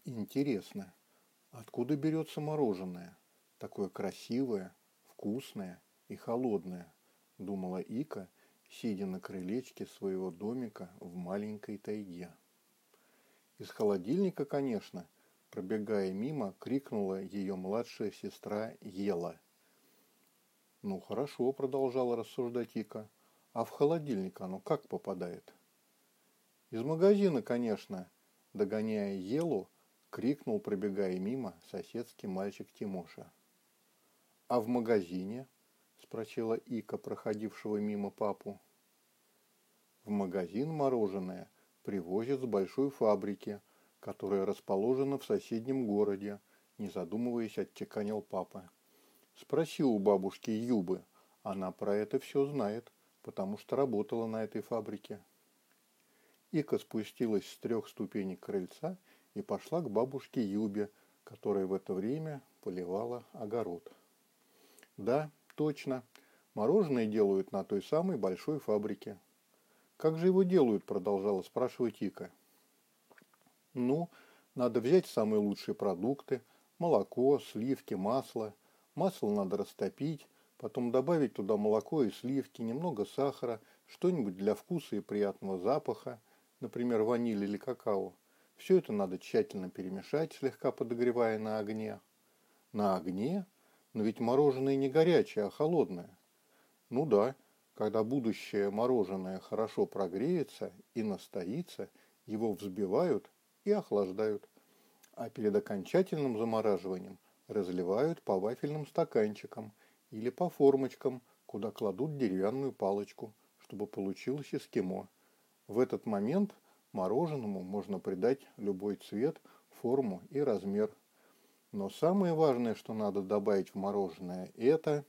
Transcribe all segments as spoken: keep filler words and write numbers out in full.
Интересно, откуда берется мороженое? Такое красивое, вкусное и холодное, думала Ика, сидя на крылечке своего домика в маленькой тайге. Из холодильника, конечно, пробегая мимо, крикнула ее младшая сестра Ела. «Ну хорошо», — продолжала рассуждать Ика, — «а в холодильник оно как попадает?» «Из магазина, конечно», — догоняя Елу, крикнул, пробегая мимо, соседский мальчик Тимоша. «А в магазине?» — спросила Ика, проходившего мимо папу. «В магазин мороженое привозят с большой фабрики, которая расположена в соседнем городе», — не задумываясь, отчеканил папа. «Спроси у бабушки Юбы, она про это все знает, потому что работала на этой фабрике». Ика спустилась с трех ступенек крыльца и пошла к бабушке Юбе, которая в это время поливала огород. «Да, точно, мороженое делают на той самой большой фабрике». «Как же его делают?» – продолжала спрашивать Ика. «Ну, надо взять самые лучшие продукты – молоко, сливки, масло. Масло надо растопить, потом добавить туда молоко и сливки, немного сахара, что-нибудь для вкуса и приятного запаха, например, ваниль или какао. Все это надо тщательно перемешать, слегка подогревая на огне». «На огне? Но ведь мороженое не горячее, а холодное». «Ну да, когда будущее мороженое хорошо прогреется и настоится, его взбивают и охлаждают, а перед окончательным замораживанием разливают по вафельным стаканчикам или по формочкам, куда кладут деревянную палочку, чтобы получилось эскимо. В этот момент мороженому можно придать любой цвет, форму и размер. Но самое важное, что надо добавить в мороженое, это...»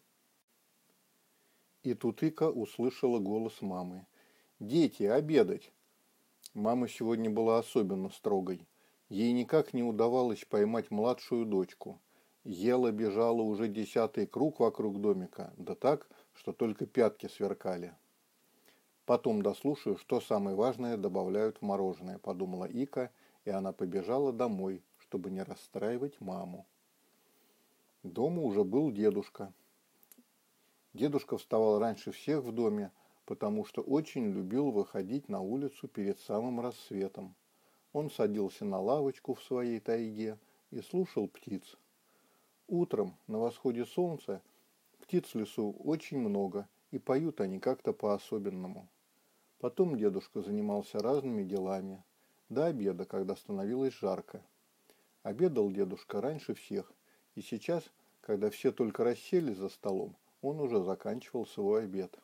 И тут Ика услышала голос мамы. «Дети, обедать!» Мама сегодня была особенно строгой. Ей никак не удавалось поймать младшую дочку. Ела бежала уже десятый круг вокруг домика, да так, что только пятки сверкали. «Потом дослушаю, что самое важное добавляют в мороженое», – подумала Ика, и она побежала домой, чтобы не расстраивать маму. Дома уже был дедушка. Дедушка вставал раньше всех в доме, потому что очень любил выходить на улицу перед самым рассветом. Он садился на лавочку в своей тайге и слушал птиц. Утром, на восходе солнца, птиц в лесу очень много, и поют они как-то по-особенному. Потом дедушка занимался разными делами, до обеда, когда становилось жарко. Обедал дедушка раньше всех, и сейчас, когда все только расселись за столом, он уже заканчивал свой обед.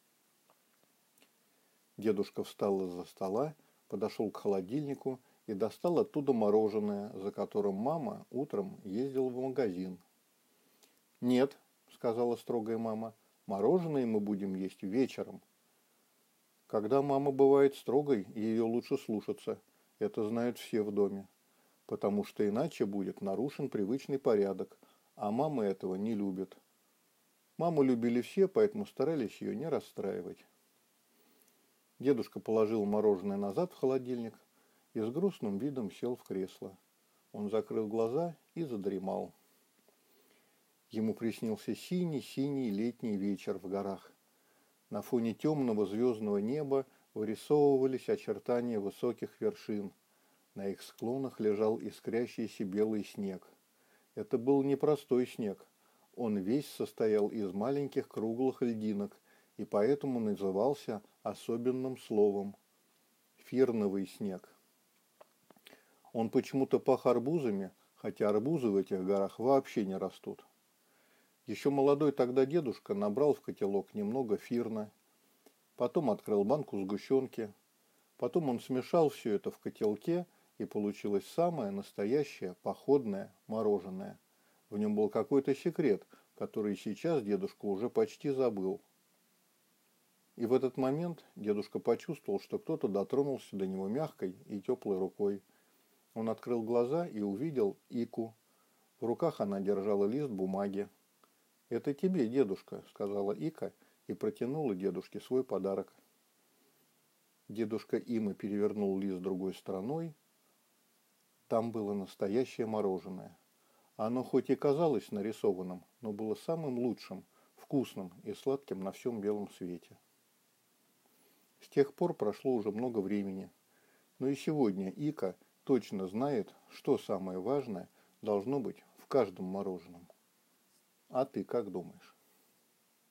Дедушка встал из-за стола, подошел к холодильнику и достал оттуда мороженое, за которым мама утром ездила в магазин. «Нет», — сказала строгая мама, — «мороженое мы будем есть вечером». Когда мама бывает строгой, ее лучше слушаться, это знают все в доме, потому что иначе будет нарушен привычный порядок, а мама этого не любит. Маму любили все, поэтому старались ее не расстраивать. Дедушка положил мороженое назад в холодильник и с грустным видом сел в кресло. Он закрыл глаза и задремал. Ему приснился синий-синий летний вечер в горах. На фоне темного звездного неба вырисовывались очертания высоких вершин. На их склонах лежал искрящийся белый снег. Это был непростой снег. Он весь состоял из маленьких круглых льдинок и поэтому назывался особенным словом – фирновый снег. Он почему-то пах арбузами, хотя арбузы в этих горах вообще не растут. Еще молодой тогда дедушка набрал в котелок немного фирна, потом открыл банку сгущенки, потом он смешал все это в котелке, и получилось самое настоящее походное мороженое. В нем был какой-то секрет, который сейчас дедушка уже почти забыл. И в этот момент дедушка почувствовал, что кто-то дотронулся до него мягкой и теплой рукой. Он открыл глаза и увидел Ику. В руках она держала лист бумаги. «Это тебе, дедушка», — сказала Ика и протянула дедушке свой подарок. Дедушка Има перевернул лист другой стороной. Там было настоящее мороженое. Оно хоть и казалось нарисованным, но было самым лучшим, вкусным и сладким на всем белом свете. С тех пор прошло уже много времени, но и сегодня Ика точно знает, что самое важное должно быть в каждом мороженом. А ты как думаешь?